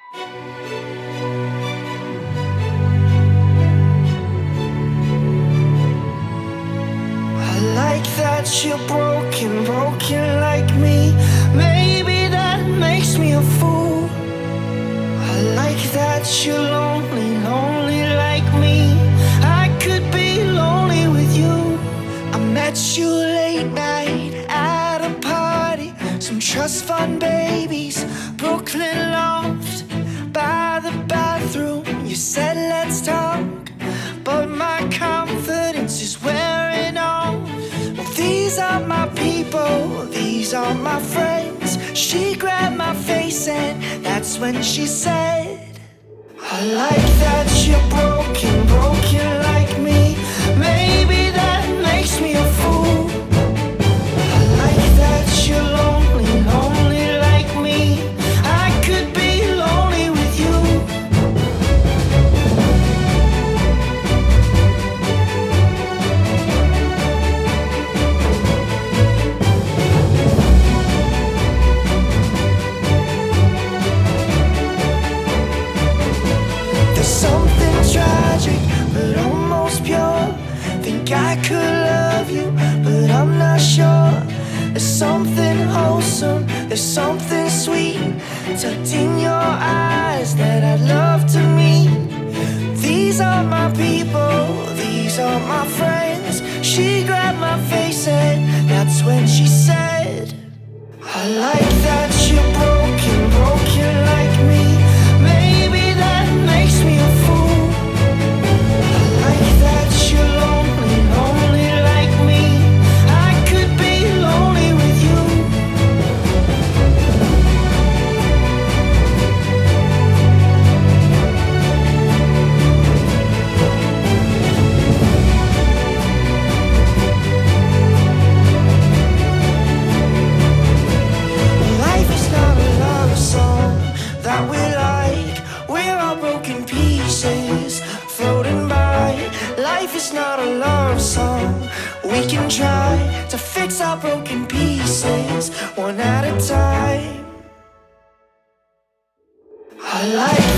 I like that you're broken, broken like me. Maybe that makes me a fool. I like that you're lonely, lonely like me. I could be lonely with you. I met you late night at a party. Some trust fund babies, Brooklyn loft. By the bathroom, you said let's talk, but my confidence is wearing off. Well, these are my people, these are my friends. She grabbed my face and that's when she said, I like that you're broken, broken like me. Maybe that makes me a fool. I like that you're lonely, lonely like me. I could be lonely with you. There's something tragic, but almost pure. Think I could love you, but I'm not sure. There's something wholesome, there's something sweet tucked in your eyes that I'd love to meet. These are my people, these are my friends. She grabbed my face and that's when she said, I like that you're broken, broken like me. Maybe that makes me a fool. I like that you're lonely, lonely like me. I could be lonely with you. Life is not a love song that we like. We're all broken pieces floating by. Life is not a love song. We can try to fix our broken pieces one at a time. I like